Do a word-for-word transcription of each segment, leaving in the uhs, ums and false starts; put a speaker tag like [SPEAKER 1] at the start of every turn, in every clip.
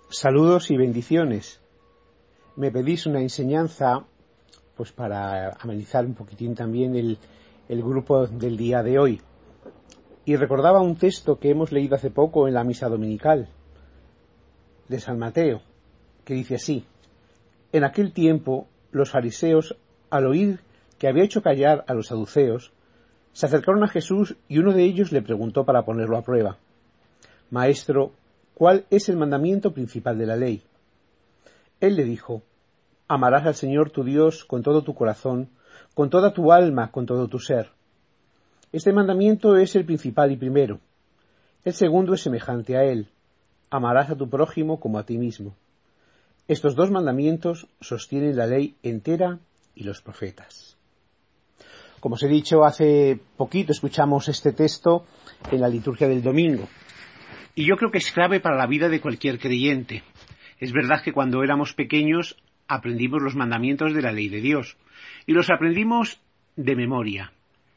[SPEAKER 1] Saludos y bendiciones. Me pedís una enseñanza pues para amenizar un poquitín también el, el grupo del día de hoy. Y recordaba un texto que hemos leído hace poco en la misa dominical de San Mateo, que dice así: En aquel tiempo los fariseos, al oír que había hecho callar a los saduceos, se acercaron a Jesús y uno de ellos le preguntó para ponerlo a prueba: Maestro, ¿cuál es el mandamiento principal de la ley? Él le dijo: Amarás al Señor tu Dios con todo tu corazón, con toda tu alma, con todo tu ser. Este mandamiento es el principal y primero. El segundo es semejante a él: amarás a tu prójimo como a ti mismo. Estos dos mandamientos sostienen la ley entera y los profetas. Como os he dicho, hace poquito escuchamos este texto en la liturgia del domingo. Y yo creo que es clave para la vida de cualquier creyente. Es verdad que cuando éramos pequeños aprendimos los mandamientos de la ley de Dios. Y los aprendimos de memoria.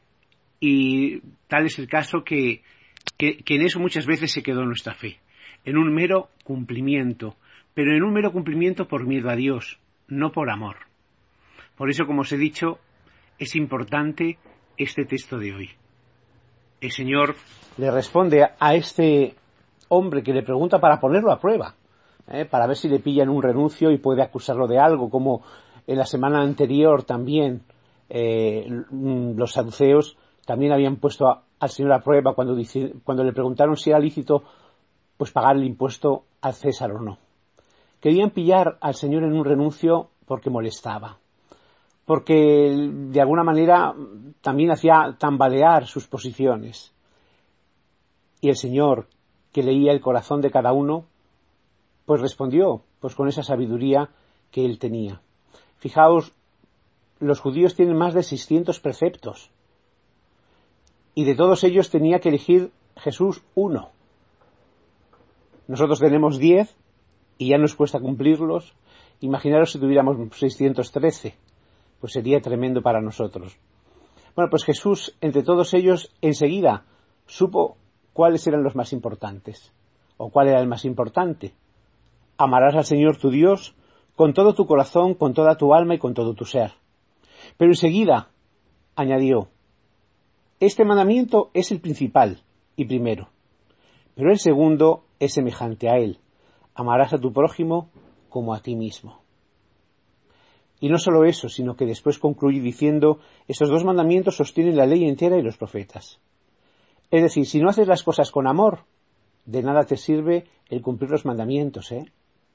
[SPEAKER 1] Y tal es el caso que, que, que en eso muchas veces se quedó nuestra fe. En un mero cumplimiento. Pero en un mero cumplimiento por miedo a Dios, no por amor. Por eso, como os he dicho, es importante este texto de hoy. El Señor le responde a este hombre que le pregunta para ponerlo a prueba, ¿eh? para ver si le pillan un renuncio y puede acusarlo de algo, como en la semana anterior también eh, los saduceos también habían puesto a, al Señor a prueba cuando, dice, cuando le preguntaron si era lícito pues pagar el impuesto al César o no. Querían pillar al Señor en un renuncio porque molestaba, porque de alguna manera también hacía tambalear sus posiciones. Y el Señor, que leía el corazón de cada uno, pues respondió pues con esa sabiduría que él tenía. Fijaos, los judíos tienen más de seiscientos preceptos, y de todos ellos tenía que elegir Jesús uno. Nosotros tenemos diez, y ya nos cuesta cumplirlos. Imaginaros si tuviéramos seiscientos trece, pues sería tremendo para nosotros. Bueno, pues Jesús, entre todos ellos, enseguida supo cuáles eran los más importantes, o cuál era el más importante. Amarás al Señor tu Dios con todo tu corazón, con toda tu alma y con todo tu ser. Pero enseguida añadió: este mandamiento es el principal y primero, pero el segundo es semejante a él: amarás a tu prójimo como a ti mismo. Y no solo eso, sino que después concluye diciendo: estos dos mandamientos sostienen la ley entera y los profetas. Es decir, si no haces las cosas con amor, de nada te sirve el cumplir los mandamientos, ¿eh?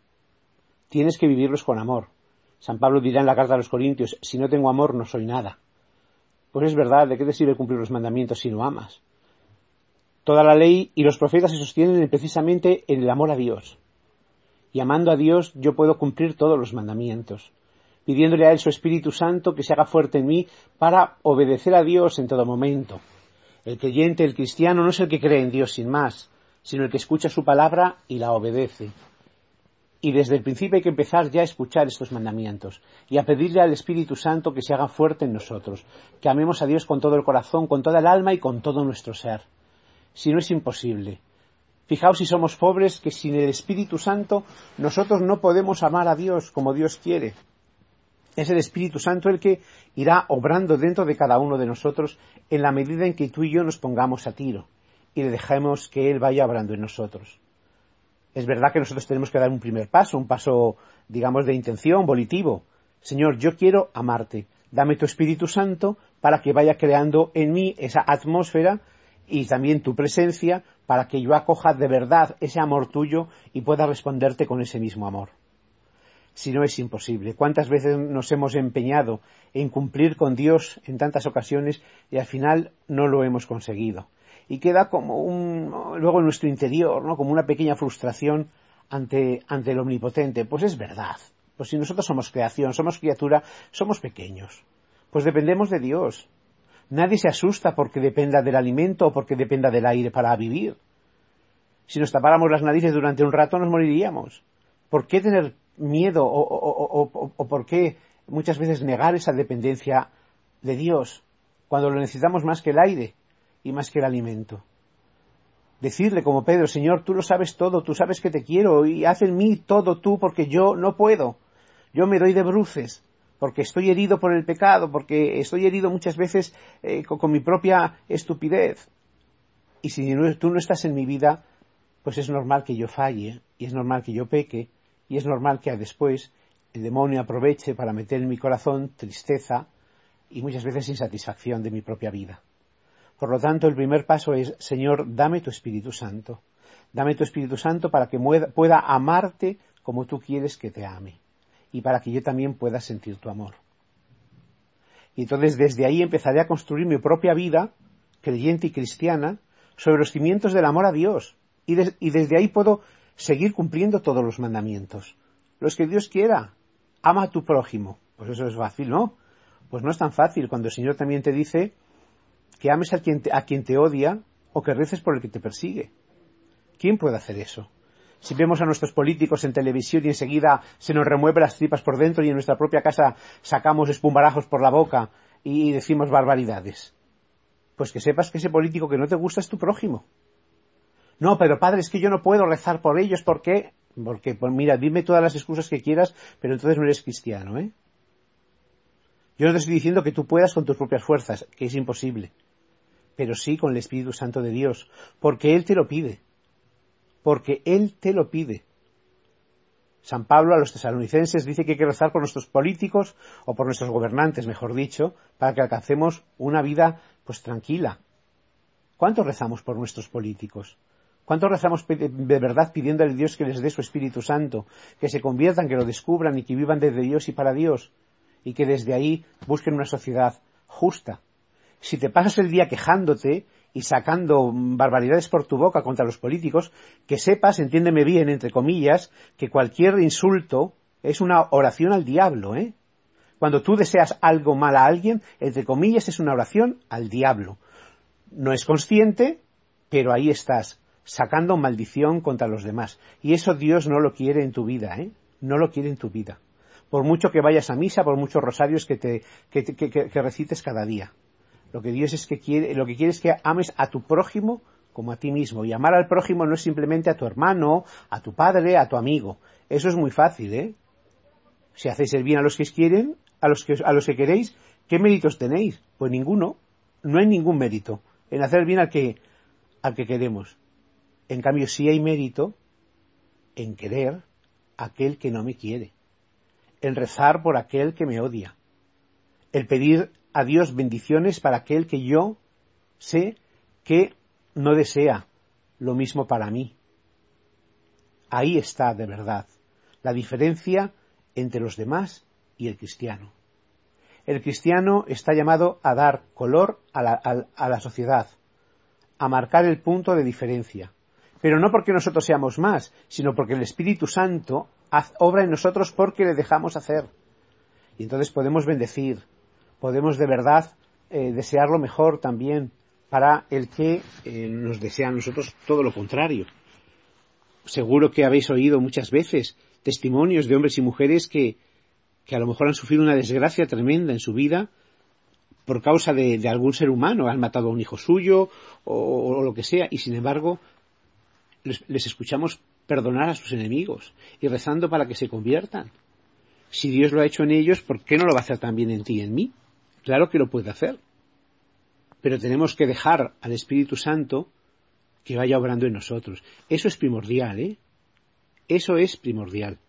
[SPEAKER 1] Tienes que vivirlos con amor. San Pablo dirá en la carta a los Corintios: si no tengo amor, no soy nada. Pues es verdad, ¿de qué te sirve cumplir los mandamientos si no amas? Toda la ley y los profetas se sostienen precisamente en el amor a Dios. Y amando a Dios yo puedo cumplir todos los mandamientos, pidiéndole a Él su Espíritu Santo que se haga fuerte en mí para obedecer a Dios en todo momento. El creyente, el cristiano, no es el que cree en Dios sin más, sino el que escucha su palabra y la obedece. Y desde el principio hay que empezar ya a escuchar estos mandamientos y a pedirle al Espíritu Santo que se haga fuerte en nosotros, que amemos a Dios con todo el corazón, con toda el alma y con todo nuestro ser. Si no, es imposible. Fijaos si somos pobres, que sin el Espíritu Santo nosotros no podemos amar a Dios como Dios quiere. Es el Espíritu Santo el que irá obrando dentro de cada uno de nosotros en la medida en que tú y yo nos pongamos a tiro y le dejemos que Él vaya obrando en nosotros. Es verdad que nosotros tenemos que dar un primer paso, un paso, digamos, de intención, volitivo. Señor, yo quiero amarte. Dame tu Espíritu Santo para que vaya creando en mí esa atmósfera y también tu presencia para que yo acoja de verdad ese amor tuyo y pueda responderte con ese mismo amor. Si no, es imposible. ¿Cuántas veces nos hemos empeñado en cumplir con Dios en tantas ocasiones y al final no lo hemos conseguido? Y queda como un, luego en nuestro interior, ¿no? Como una pequeña frustración ante, ante el Omnipotente. Pues es verdad. Pues si nosotros somos creación, somos criatura, somos pequeños. Pues dependemos de Dios. Nadie se asusta porque dependa del alimento o porque dependa del aire para vivir. Si nos tapáramos las narices durante un rato nos moriríamos. ¿Por qué tener miedo o, o, o, o, o por qué muchas veces negar esa dependencia de Dios cuando lo necesitamos más que el aire y más que el alimento? Decirle como Pedro, Señor, tú lo sabes todo, tú sabes que te quiero y haz en mí todo tú porque yo no puedo. Yo me doy de bruces porque estoy herido por el pecado, porque estoy herido muchas veces eh, con, con mi propia estupidez. Y si no, tú no estás en mi vida, pues es normal que yo falle, y es normal que yo peque, y es normal que después el demonio aproveche para meter en mi corazón tristeza y muchas veces insatisfacción de mi propia vida. Por lo tanto, el primer paso es, Señor, dame tu Espíritu Santo. Dame tu Espíritu Santo para que pueda amarte como tú quieres que te ame. Y para que yo también pueda sentir tu amor. Y entonces desde ahí empezaré a construir mi propia vida, creyente y cristiana, sobre los cimientos del amor a Dios. Y, de, y desde ahí puedo seguir cumpliendo todos los mandamientos. Los que Dios quiera. Ama a tu prójimo. Pues eso es fácil, ¿no? Pues no es tan fácil cuando el Señor también te dice que ames a quien te, a quien te odia o que reces por el que te persigue. ¿Quién puede hacer eso? Si vemos a nuestros políticos en televisión y enseguida se nos remueve las tripas por dentro y en nuestra propia casa sacamos espumarajos por la boca y decimos barbaridades. Pues que sepas que ese político que no te gusta es tu prójimo. No, pero padre, es que yo no puedo rezar por ellos, ¿por qué? Porque, pues mira, dime todas las excusas que quieras, pero entonces no eres cristiano, ¿eh? Yo no te estoy diciendo que tú puedas con tus propias fuerzas, que es imposible, pero sí con el Espíritu Santo de Dios, porque Él te lo pide. Porque Él te lo pide. San Pablo a los tesalonicenses dice que hay que rezar por nuestros políticos, o por nuestros gobernantes, mejor dicho, para que alcancemos una vida, pues, tranquila. ¿Cuánto rezamos por nuestros políticos? ¿Cuánto rezamos de verdad pidiéndole a Dios que les dé su Espíritu Santo, que se conviertan, que lo descubran y que vivan desde Dios y para Dios, y que desde ahí busquen una sociedad justa? Si te pasas el día quejándote y sacando barbaridades por tu boca contra los políticos, que sepas, entiéndeme bien, entre comillas, que cualquier insulto es una oración al diablo, ¿eh? Cuando tú deseas algo mal a alguien, entre comillas, es una oración al diablo. No es consciente, pero ahí estás, sacando maldición contra los demás. Y eso Dios no lo quiere en tu vida, ¿eh? No lo quiere en tu vida. Por mucho que vayas a misa, por muchos rosarios que, te, que, que, que, que recites cada día. Lo que Dios es que quiere, lo que quiere es que ames a tu prójimo como a ti mismo. Y amar al prójimo no es simplemente a tu hermano, a tu padre, a tu amigo. Eso es muy fácil, ¿eh? Si hacéis el bien a los que os quieren, a los que, a los que queréis, ¿qué méritos tenéis? Pues ninguno. No hay ningún mérito en hacer el bien al que, al que queremos. En cambio, sí hay mérito en querer a aquel que no me quiere. En rezar por aquel que me odia. El pedir a Dios bendiciones para aquel que yo sé que no desea lo mismo para mí. Ahí está, de verdad, la diferencia entre los demás y el cristiano. El cristiano está llamado a dar color a la, a, a la sociedad, a marcar el punto de diferencia. Pero no porque nosotros seamos más, sino porque el Espíritu Santo obra en nosotros porque le dejamos hacer. Y entonces podemos bendecir, podemos de verdad eh, desear lo mejor también para el que eh, nos desea a nosotros todo lo contrario. Seguro que habéis oído muchas veces testimonios de hombres y mujeres que, que a lo mejor han sufrido una desgracia tremenda en su vida por causa de, de algún ser humano, han matado a un hijo suyo o, o lo que sea, y sin embargo les, les escuchamos perdonar a sus enemigos y rezando para que se conviertan. Si Dios lo ha hecho en ellos, ¿por qué no lo va a hacer también en ti y en mí? Claro que lo puede hacer. Pero tenemos que dejar al Espíritu Santo que vaya obrando en nosotros. Eso es primordial, ¿eh? Eso es primordial.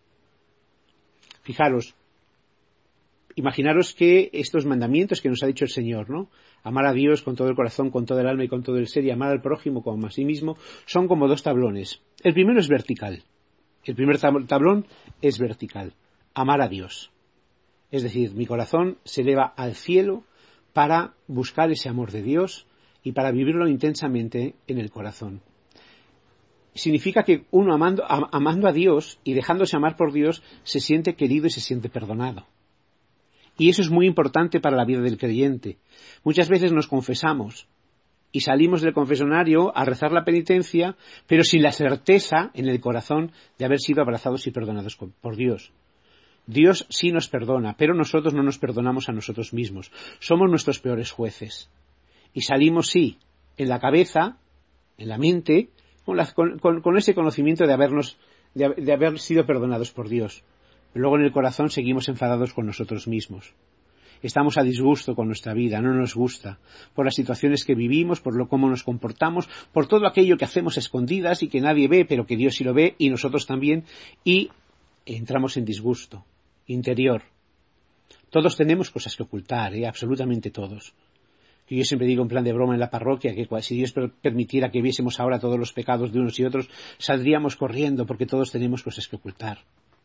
[SPEAKER 1] Fijaros, imaginaros que estos mandamientos que nos ha dicho el Señor, ¿no? Amar a Dios con todo el corazón, con todo el alma y con todo el ser, y amar al prójimo como a sí mismo, son como dos tablones. El primero es vertical. El primer tablón es vertical. Amar a Dios. Es decir, mi corazón se eleva al cielo para buscar ese amor de Dios y para vivirlo intensamente en el corazón. Significa que uno amando, amando a Dios y dejándose amar por Dios se siente querido y se siente perdonado. Y eso es muy importante para la vida del creyente. Muchas veces nos confesamos y salimos del confesionario a rezar la penitencia, pero sin la certeza en el corazón de haber sido abrazados y perdonados por Dios. Dios sí nos perdona, pero nosotros no nos perdonamos a nosotros mismos. Somos nuestros peores jueces. Y salimos, sí, en la cabeza, en la mente, con, la, con, con, con ese conocimiento de habernos, de, de haber sido perdonados por Dios. Pero luego en el corazón seguimos enfadados con nosotros mismos. Estamos a disgusto con nuestra vida, no nos gusta, por las situaciones que vivimos, por lo cómo nos comportamos, por todo aquello que hacemos a escondidas y que nadie ve, pero que Dios sí lo ve y nosotros también, y entramos en disgusto interior. Todos tenemos cosas que ocultar, ¿eh? Absolutamente todos. Que yo siempre digo en plan de broma en la parroquia que si Dios permitiera que viésemos ahora todos los pecados de unos y otros, saldríamos corriendo porque todos tenemos cosas que ocultar.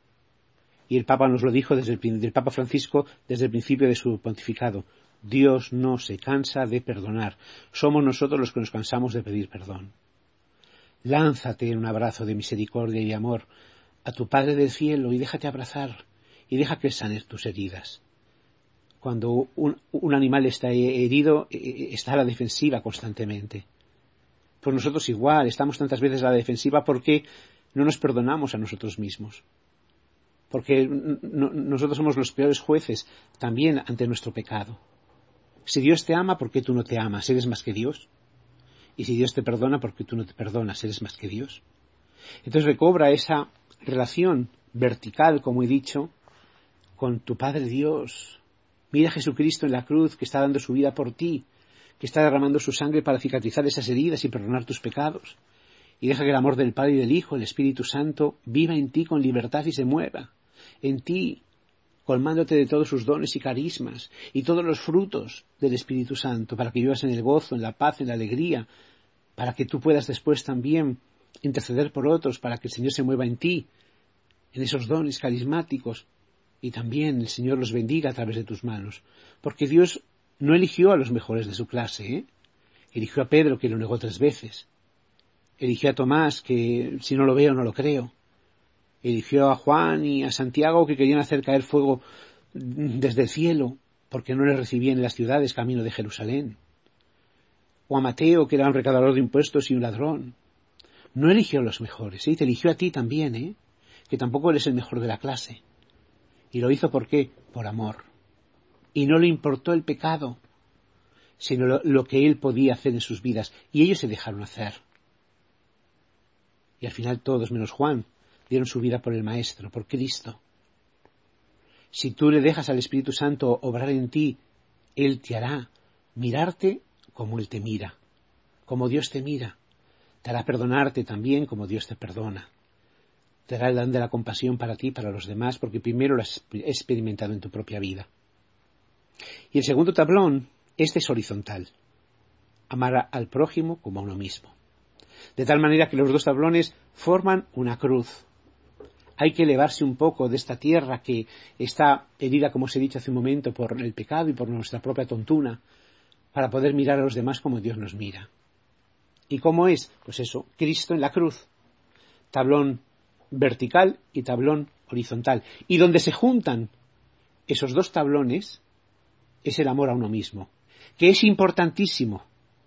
[SPEAKER 1] Y el Papa nos lo dijo desde el, el Papa Francisco desde el principio de su pontificado. Dios no se cansa de perdonar. Somos nosotros los que nos cansamos de pedir perdón. Lánzate en un abrazo de misericordia y amor a tu Padre del cielo y déjate abrazar y deja que sane tus heridas. Cuando un, un animal está herido, está a la defensiva constantemente. Pues nosotros igual, estamos tantas veces a la defensiva porque no nos perdonamos a nosotros mismos. Porque no, nosotros somos los peores jueces también ante nuestro pecado. Si Dios te ama, ¿por qué tú no te amas? ¿Eres más que Dios? Y si Dios te perdona, ¿por qué tú no te perdonas? ¿Eres más que Dios? Entonces recobra esa relación vertical, como he dicho, con tu Padre Dios. Mira a Jesucristo en la cruz, que está dando su vida por ti, que está derramando su sangre para cicatrizar esas heridas y perdonar tus pecados. Y deja que el amor del Padre y del Hijo, el Espíritu Santo, viva en ti con libertad y se mueva en ti, colmándote de todos sus dones y carismas y todos los frutos del Espíritu Santo, para que vivas en el gozo, en la paz, en la alegría, para que tú puedas después también interceder por otros, para que el Señor se mueva en ti, en esos dones carismáticos, y también el Señor los bendiga a través de tus manos, porque Dios no eligió a los mejores de su clase, ¿eh? Eligió a Pedro, que lo negó tres veces, eligió a Tomás, que si no lo veo no lo creo, eligió a Juan y a Santiago, que querían hacer caer fuego desde el cielo, porque no les recibían en las ciudades camino de Jerusalén, o a Mateo, que era un recaudador de impuestos y un ladrón. No eligió a los mejores, ¿eh? Te eligió a ti también, ¿eh? Que tampoco eres el mejor de la clase. Y lo hizo ¿por qué? Por amor. Y no le importó el pecado, sino lo, lo que él podía hacer en sus vidas. Y ellos se dejaron hacer. Y al final todos, menos Juan, dieron su vida por el Maestro, por Cristo. Si tú le dejas al Espíritu Santo obrar en ti, Él te hará mirarte como Él te mira, como Dios te mira. Te hará perdonarte también como Dios te perdona. Te hará el don de la compasión para ti y para los demás, porque primero lo has experimentado en tu propia vida. Y el segundo tablón, este es horizontal. Amar al prójimo como a uno mismo. De tal manera que los dos tablones forman una cruz. Hay que elevarse un poco de esta tierra que está herida, como os he dicho hace un momento, por el pecado y por nuestra propia tontuna, para poder mirar a los demás como Dios nos mira. ¿Y cómo es? Pues eso, Cristo en la cruz. Tablón vertical y tablón horizontal. Y donde se juntan esos dos tablones es el amor a uno mismo, que es importantísimo.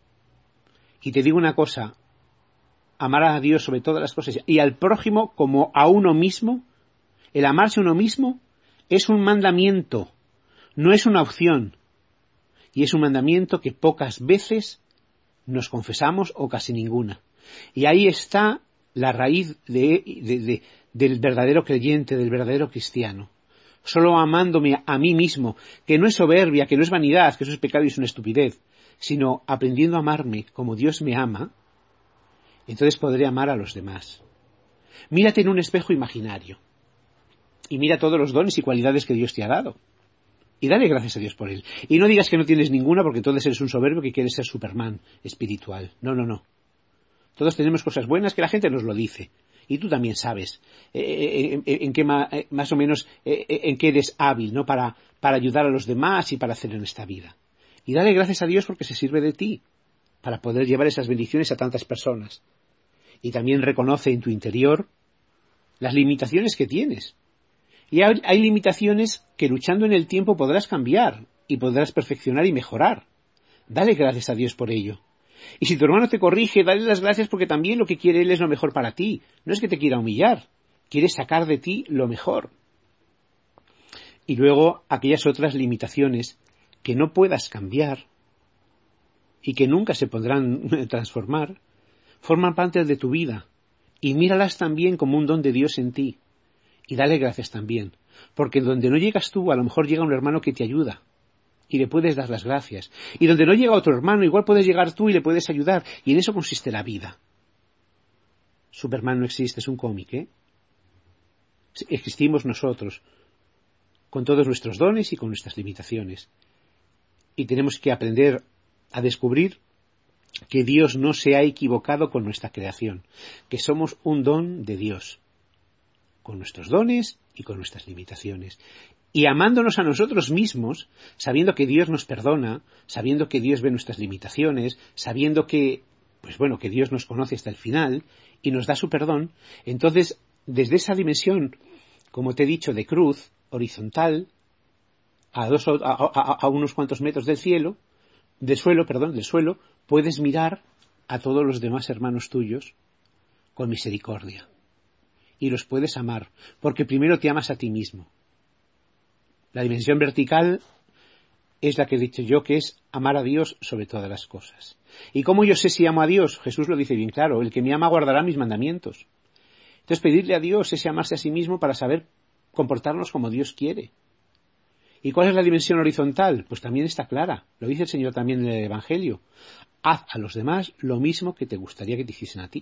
[SPEAKER 1] Y te digo una cosa, amar a Dios sobre todas las cosas y al prójimo como a uno mismo, el amarse a uno mismo es un mandamiento, no es una opción. Y es un mandamiento que pocas veces nos confesamos o casi ninguna. Y ahí está la raíz de, de, de, del verdadero creyente, del verdadero cristiano. Solo amándome a mí mismo, que no es soberbia, que no es vanidad, que eso es pecado y es una estupidez, sino aprendiendo a amarme como Dios me ama, entonces podré amar a los demás. Mírate en un espejo imaginario y mira todos los dones y cualidades que Dios te ha dado. Y dale gracias a Dios por él. Y no digas que no tienes ninguna porque entonces eres un soberbio que quiere ser Superman espiritual. No, no, no. Todos tenemos cosas buenas que la gente nos lo dice. Y tú también sabes eh, en, en qué ma, eh, más o menos eh, en qué eres hábil, ¿no? Para, para ayudar a los demás y para hacer en esta vida. Y dale gracias a Dios porque se sirve de ti para poder llevar esas bendiciones a tantas personas. Y también reconoce en tu interior las limitaciones que tienes. Y hay, hay limitaciones que luchando en el tiempo podrás cambiar y podrás perfeccionar y mejorar. Dale gracias a Dios por ello. Y si tu hermano te corrige, dale las gracias porque también lo que quiere él es lo mejor para ti. No es que te quiera humillar, quiere sacar de ti lo mejor. Y luego aquellas otras limitaciones que no puedas cambiar y que nunca se podrán transformar, forman parte de tu vida, y míralas también como un don de Dios en ti, y dale gracias también, porque donde no llegas tú, a lo mejor llega un hermano que te ayuda, y le puedes dar las gracias, y donde no llega otro hermano, igual puedes llegar tú y le puedes ayudar, y en eso consiste la vida. Superman no existe, es un cómic, ¿eh? Existimos nosotros, con todos nuestros dones y con nuestras limitaciones. Y tenemos que aprender a descubrir que Dios no se ha equivocado con nuestra creación, que somos un don de Dios, con nuestros dones y con nuestras limitaciones. Y amándonos a nosotros mismos, sabiendo que Dios nos perdona, sabiendo que Dios ve nuestras limitaciones, sabiendo que, pues bueno, que Dios nos conoce hasta el final y nos da su perdón, entonces, desde esa dimensión, como te he dicho, de cruz, horizontal, a, dos, a, a, a unos cuantos metros del cielo, del suelo, perdón, del suelo, puedes mirar a todos los demás hermanos tuyos con misericordia. Y los puedes amar, porque primero te amas a ti mismo. La dimensión vertical es la que he dicho yo, que es amar a Dios sobre todas las cosas. ¿Y cómo yo sé si amo a Dios? Jesús lo dice bien claro, el que me ama guardará mis mandamientos. Entonces pedirle a Dios es amarse a sí mismo para saber comportarnos como Dios quiere. ¿Y cuál es la dimensión horizontal? Pues también está clara, lo dice el Señor también en el Evangelio. Haz a los demás lo mismo que te gustaría que te hiciesen a ti.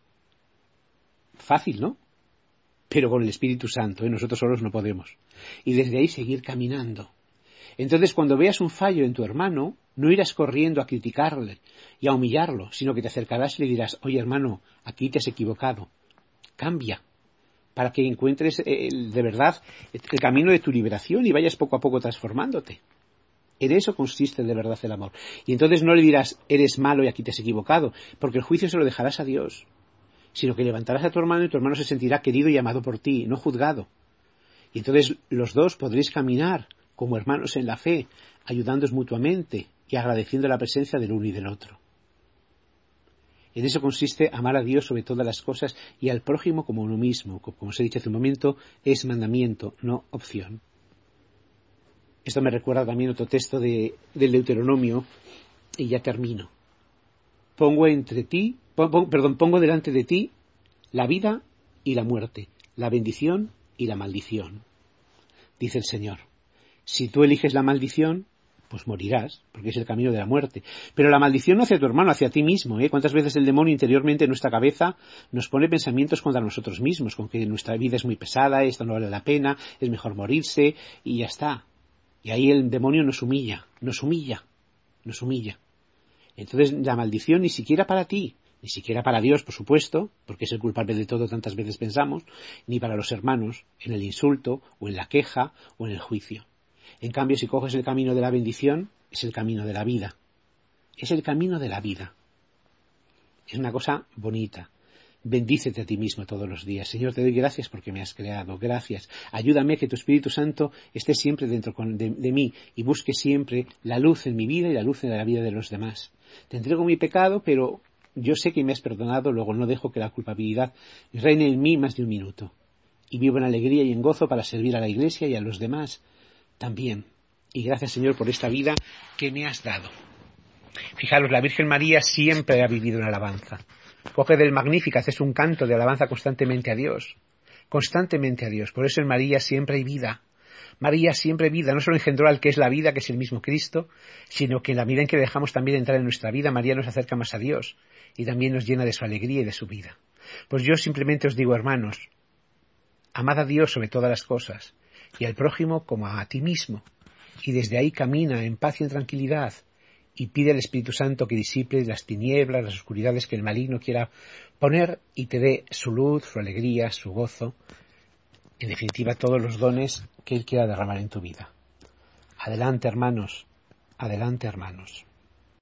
[SPEAKER 1] Fácil, ¿no? Pero con el Espíritu Santo, ¿eh? Nosotros solos no podemos. Y desde ahí seguir caminando. Entonces, cuando veas un fallo en tu hermano, no irás corriendo a criticarle y a humillarlo, sino que te acercarás y le dirás, oye hermano, aquí te has equivocado. Cambia, para que encuentres eh, de verdad el camino de tu liberación y vayas poco a poco transformándote. En eso consiste de verdad el amor. Y entonces no le dirás, eres malo y aquí te has equivocado, porque el juicio se lo dejarás a Dios, sino que levantarás a tu hermano y tu hermano se sentirá querido y amado por ti, no juzgado. Y entonces los dos podréis caminar como hermanos en la fe, ayudándoos mutuamente y agradeciendo la presencia del uno y del otro. En eso consiste amar a Dios sobre todas las cosas y al prójimo como uno mismo. Como os he dicho hace un momento, es mandamiento, no opción. Esto me recuerda también otro texto de, del Deuteronomio, y ya termino. Pongo entre ti, pon, perdón, pongo delante de ti la vida y la muerte, la bendición y la maldición. Dice el Señor. Si tú eliges la maldición, pues morirás, porque es el camino de la muerte. Pero la maldición no hacia tu hermano, hacia ti mismo, ¿eh? ¿Cuántas veces el demonio interiormente en nuestra cabeza nos pone pensamientos contra nosotros mismos, con que nuestra vida es muy pesada, esto no vale la pena, es mejor morirse, y ya está. Y ahí el demonio nos humilla, nos humilla, nos humilla. Entonces la maldición ni siquiera para ti, ni siquiera para Dios, por supuesto, porque es el culpable de todo, tantas veces pensamos, ni para los hermanos, en el insulto, o en la queja, o en el juicio. En cambio, si coges el camino de la bendición, es el camino de la vida. Es el camino de la vida. Es una cosa bonita. Bendícete a ti mismo todos los días. Señor, te doy gracias porque me has creado. Gracias. Ayúdame a que tu Espíritu Santo esté siempre dentro de, de mí y busque siempre la luz en mi vida y la luz en la vida de los demás. Te entrego mi pecado, pero yo sé que me has perdonado, luego no dejo que la culpabilidad reine en mí más de un minuto. Y vivo en alegría y en gozo para servir a la Iglesia y a los demás también. Y gracias, Señor, por esta vida que me has dado. Fijaros, la Virgen María siempre ha vivido en alabanza. Coge del Magnificat, es un canto de alabanza constantemente a Dios. Constantemente a Dios. Por eso en María siempre hay vida. María siempre vida. No solo engendró al que es la vida, que es el mismo Cristo, sino que en la medida en que le dejamos también entrar en nuestra vida, María nos acerca más a Dios y también nos llena de su alegría y de su vida. Pues yo simplemente os digo, hermanos, amad a Dios sobre todas las cosas y al prójimo como a ti mismo. Y desde ahí camina en paz y en tranquilidad y pide al Espíritu Santo que disipe las tinieblas, las oscuridades que el maligno quiera poner y te dé su luz, su alegría, su gozo, en definitiva todos los dones que Él quiera derramar en tu vida. Adelante, hermanos, adelante, hermanos.